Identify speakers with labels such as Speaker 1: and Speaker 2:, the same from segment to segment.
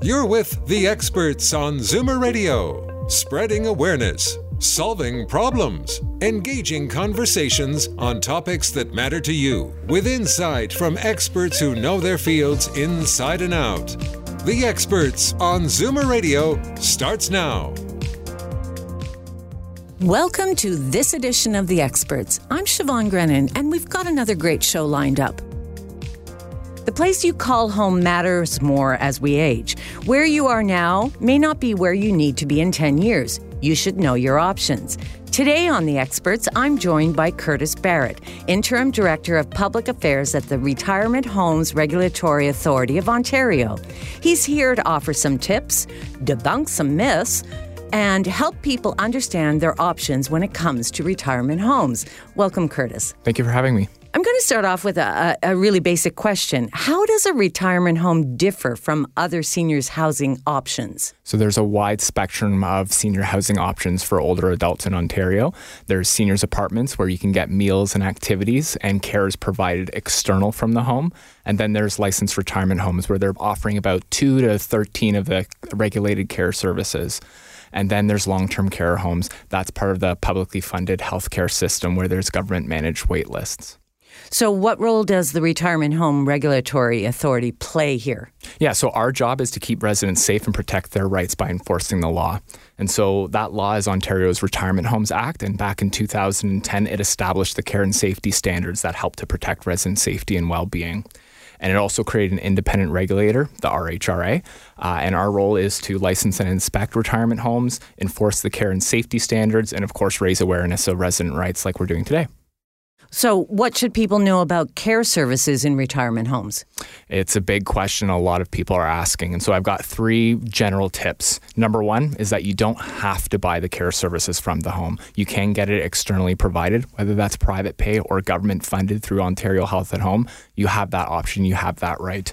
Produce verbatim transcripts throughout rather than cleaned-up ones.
Speaker 1: You're with the experts on Zoomer Radio, spreading awareness, solving problems, engaging conversations on topics that matter to you, with insight from experts who know their fields inside and out. The Experts on Zoomer Radio starts now.
Speaker 2: Welcome to this edition of The Experts. I'm Siobhan Grennan, and we've got another great show lined up. The place you call home matters more as we age. Where you are now may not be where you need to be in ten years. You should know your options. Today on The Experts, I'm joined by Curtis Barrett, Interim Director of Public Affairs at the Retirement Homes Regulatory Authority of Ontario. He's here to offer some tips, debunk some myths, and help people understand their options when it comes to retirement homes. Welcome, Curtis.
Speaker 3: Thank you for having me.
Speaker 2: I'm going to start off with a, a really basic question. How does a retirement home differ from other seniors' housing options?
Speaker 3: So there's a wide spectrum of senior housing options for older adults in Ontario. There's seniors apartments where you can get meals and activities and care is provided external from the home. And then there's licensed retirement homes where they're offering about two to thirteen of the regulated care services. And then there's long-term care homes. That's part of the publicly funded healthcare system where there's government-managed wait lists.
Speaker 2: So what role does the Retirement Home Regulatory Authority play here?
Speaker 3: Yeah, so our job is to keep residents safe and protect their rights by enforcing the law. And so that law is Ontario's Retirement Homes Act. And back in two thousand ten, it established the care and safety standards that help to protect resident safety and well-being. And it also created an independent regulator, the R H R A. Uh, and our role is to license and inspect retirement homes, enforce the care and safety standards, and of course, raise awareness of resident rights like we're doing today.
Speaker 2: So what should people know about care services in retirement homes?
Speaker 3: It's a big question a lot of people are asking. And so I've got three general tips. Number one is that you don't have to buy the care services from the home. You can get it externally provided, whether that's private pay or government funded through Ontario Health at Home. You have that option. You have that right.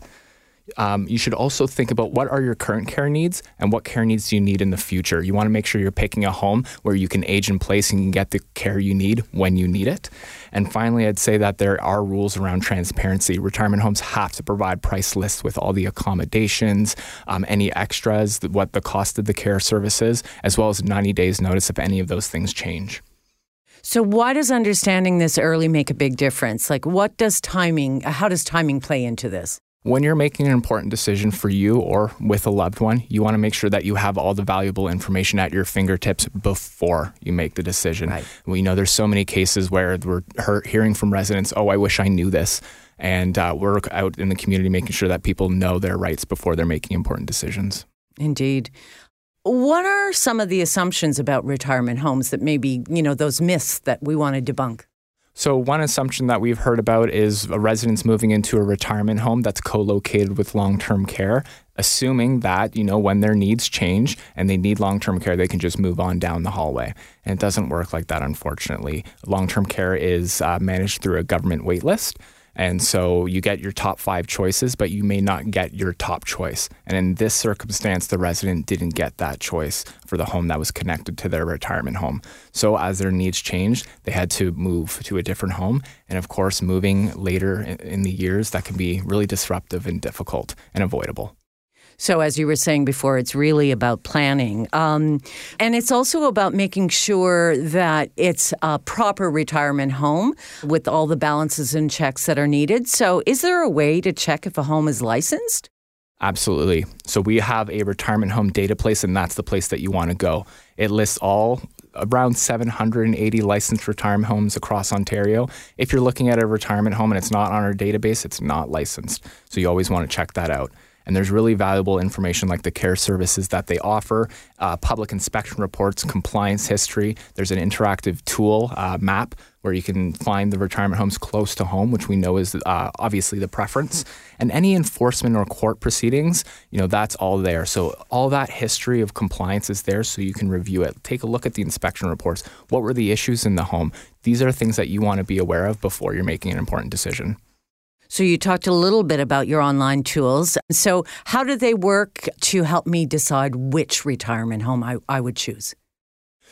Speaker 3: Um, you should also think about what are your current care needs and what care needs do you need in the future. You want to make sure you're picking a home where you can age in place and can get the care you need when you need it. And finally, I'd say that there are rules around transparency. Retirement homes have to provide price lists with all the accommodations, um, any extras, what the cost of the care service is, as well as ninety days notice if any of those things change.
Speaker 2: So why does understanding this early make a big difference? Like what does timing, how does timing play into this?
Speaker 3: When you're making an important decision for you or with a loved one, you want to make sure that you have all the valuable information at your fingertips before you make the decision. Right. We know there's so many cases where we're hearing from residents, oh, I wish I knew this. And uh, we're out in the community making sure that people know their rights before they're making important decisions.
Speaker 2: Indeed. What are some of the assumptions about retirement homes that maybe, you know, those myths that we want to debunk?
Speaker 3: So one assumption that we've heard about is residents moving into a retirement home that's co-located with long-term care, assuming that, you know, when their needs change and they need long-term care, they can just move on down the hallway. And it doesn't work like that, unfortunately. Long-term care is uh, managed through a government wait list. And so you get your top five choices, but you may not get your top choice. And in this circumstance, the resident didn't get that choice for the home that was connected to their retirement home. So as their needs changed, they had to move to a different home. And of course, moving later in the years, that can be really disruptive and difficult and avoidable.
Speaker 2: So as you were saying before, it's really about planning. Um, and it's also about making sure that it's a proper retirement home with all the balances and checks that are needed. So is there a way to check if a home is licensed?
Speaker 3: Absolutely. So we have a retirement home data place, and that's the place that you want to go. It lists all around seven hundred eighty licensed retirement homes across Ontario. If you're looking at a retirement home and it's not on our database, it's not licensed. So you always want to check that out. And there's really valuable information like the care services that they offer, uh, public inspection reports, compliance history. There's an interactive tool uh, map where you can find the retirement homes close to home, which we know is uh, obviously the preference. And any enforcement or court proceedings, you know, that's all there. So all that history of compliance is there so you can review it. Take a look at the inspection reports. What were the issues in the home? These are things that you want to be aware of before you're making an important decision.
Speaker 2: So you talked a little bit about your online tools. So how do they work to help me decide which retirement home I, I would choose?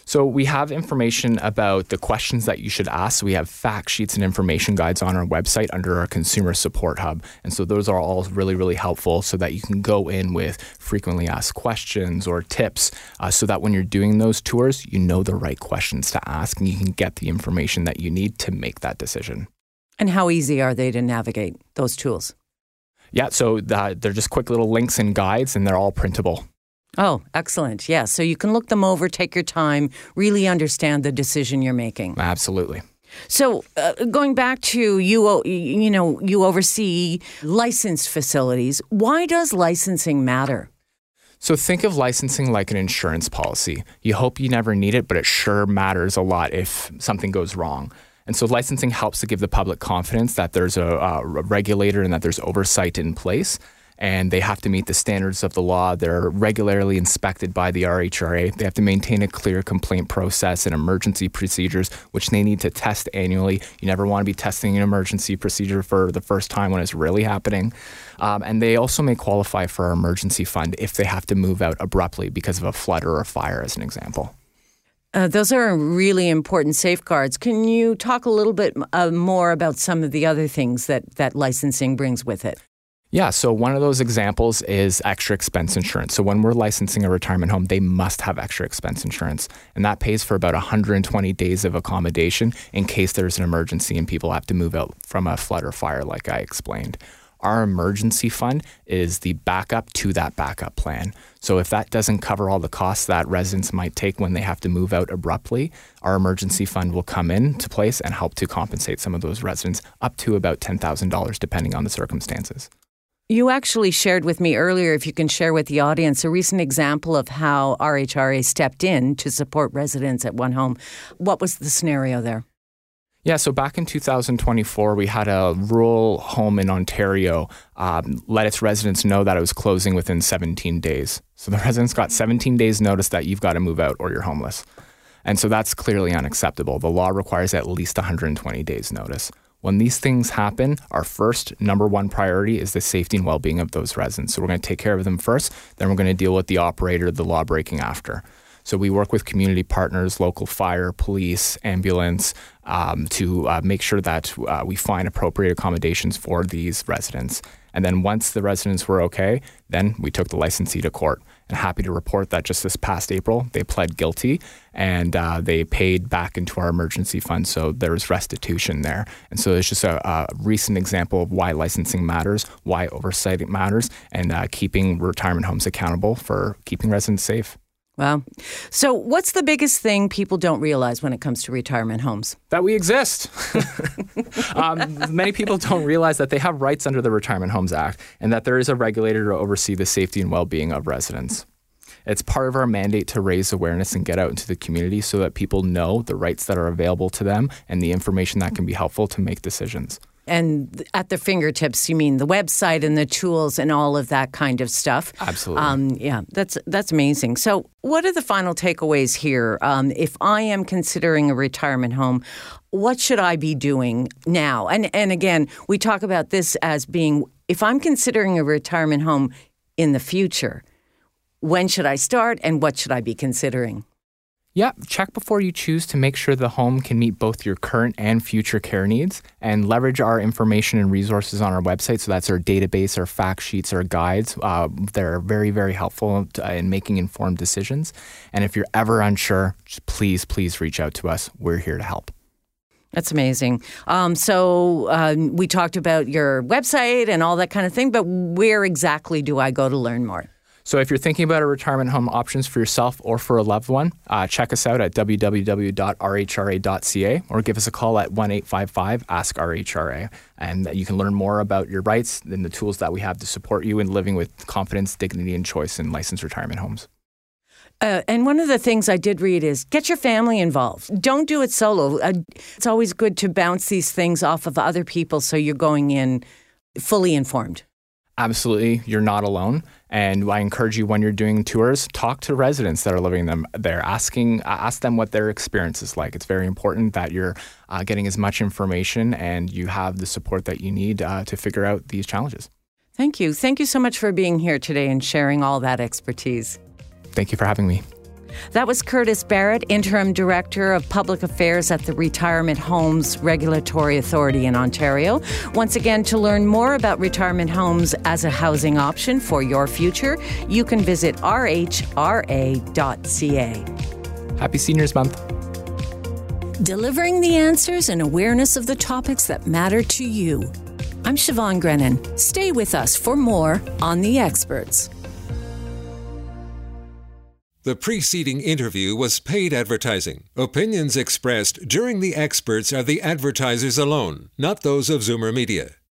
Speaker 3: So we have information about the questions that you should ask. We have fact sheets and information guides on our website under our Consumer Support Hub. And so those are all really, really helpful so that you can go in with frequently asked questions or tips uh, so that when you're doing those tours, you know the right questions to ask and you can get the information that you need to make that decision.
Speaker 2: And how easy are they to navigate, those tools?
Speaker 3: Yeah, so the, they're just quick little links and guides and they're all printable.
Speaker 2: Oh, excellent. Yeah, so you can look them over, take your time, really understand the decision you're making.
Speaker 3: Absolutely.
Speaker 2: So uh, going back to you, you know, you oversee licensed facilities. Why does licensing matter?
Speaker 3: So think of licensing like an insurance policy. You hope you never need it, but it sure matters a lot if something goes wrong. And so licensing helps to give the public confidence that there's a, a regulator and that there's oversight in place. And they have to meet the standards of the law. They're regularly inspected by the R H R A. They have to maintain a clear complaint process and emergency procedures, which they need to test annually. You never want to be testing an emergency procedure for the first time when it's really happening. Um, and they also may qualify for our emergency fund if they have to move out abruptly because of a flood or a fire, as an example.
Speaker 2: Uh, those are really important safeguards. Can you talk a little bit uh, more about some of the other things that, that licensing brings with it?
Speaker 3: Yeah, so one of those examples is extra expense insurance. So when we're licensing a retirement home, they must have extra expense insurance. And that pays for about one hundred twenty days of accommodation in case there's an emergency and people have to move out from a flood or fire, like I explained. Our emergency fund is the backup to that backup plan. So if that doesn't cover all the costs that residents might take when they have to move out abruptly, our emergency fund will come into place and help to compensate some of those residents up to about ten thousand dollars, depending on the circumstances.
Speaker 2: You actually shared with me earlier, if you can share with the audience, a recent example of how R H R A stepped in to support residents at one home. What was the scenario there?
Speaker 3: Yeah, so back in two thousand twenty-four, we had a rural home in Ontario um, let its residents know that it was closing within seventeen days. So the residents got seventeen days notice that you've got to move out or you're homeless. And so that's clearly unacceptable. The law requires at least one hundred twenty days notice. When these things happen, our first number one priority is the safety and well-being of those residents. So we're going to take care of them first, then we're going to deal with the operator, the law breaking after. So we work with community partners, local fire, police, ambulance, um, to uh, make sure that uh, we find appropriate accommodations for these residents. And then once the residents were okay, then we took the licensee to court. And happy to report that just this past April, they pled guilty and uh, they paid back into our emergency fund. So there was restitution there. And so it's just a, a recent example of why licensing matters, why oversight matters, and uh, keeping retirement homes accountable for keeping residents safe.
Speaker 2: Wow. So what's the biggest thing people don't realize when it comes to retirement homes?
Speaker 3: That we exist. um, many people don't realize that they have rights under the Retirement Homes Act and that there is a regulator to oversee the safety and well-being of residents. It's part of our mandate to raise awareness and get out into the community so that people know the rights that are available to them and the information that can be helpful to make decisions.
Speaker 2: And at their fingertips, you mean the website and the tools and all of that kind of stuff.
Speaker 3: Absolutely.
Speaker 2: Um, yeah, that's that's amazing. So what are the final takeaways here? Um, if I am considering a retirement home, what should I be doing now? And and again, we talk about this as being, if I'm considering a retirement home in the future, when should I start and what should I be considering?
Speaker 3: Yeah, check before you choose to make sure the home can meet both your current and future care needs, and leverage our information and resources on our website. So that's our database, our fact sheets, our guides. Uh, they're very, very helpful to, uh, in making informed decisions. And if you're ever unsure, just please, please reach out to us. We're here to help.
Speaker 2: That's amazing. Um, so uh, we talked about your website and all that kind of thing, but where exactly do I go to learn more?
Speaker 3: So if you're thinking about a retirement home options for yourself or for a loved one, uh, check us out at w w w dot r h r a dot c a or give us a call at one eight five five ask R H R A. And you can learn more about your rights and the tools that we have to support you in living with confidence, dignity, and choice in licensed retirement homes.
Speaker 2: Uh, and one of the things I did read is get your family involved. Don't do it solo. Uh, it's always good to bounce these things off of other people so you're going in fully informed.
Speaker 3: Absolutely. You're not alone. And I encourage you when you're doing tours, talk to residents that are living them there, asking, uh, ask them what their experience is like. It's very important that you're uh, getting as much information and you have the support that you need uh, to figure out these challenges.
Speaker 2: Thank you. Thank you so much for being here today and sharing all that expertise.
Speaker 3: Thank you for having me.
Speaker 2: That was Curtis Barrett, Interim Director of Public Affairs at the Retirement Homes Regulatory Authority in Ontario. Once again, to learn more about retirement homes as a housing option for your future, you can visit r h r a dot c a.
Speaker 3: Happy Seniors Month.
Speaker 2: Delivering the answers and awareness of the topics that matter to you. I'm Siobhan Grennan. Stay with us for more on The Experts.
Speaker 1: The preceding interview was paid advertising. Opinions expressed during The Experts are the advertisers alone, not those of Zoomer Media.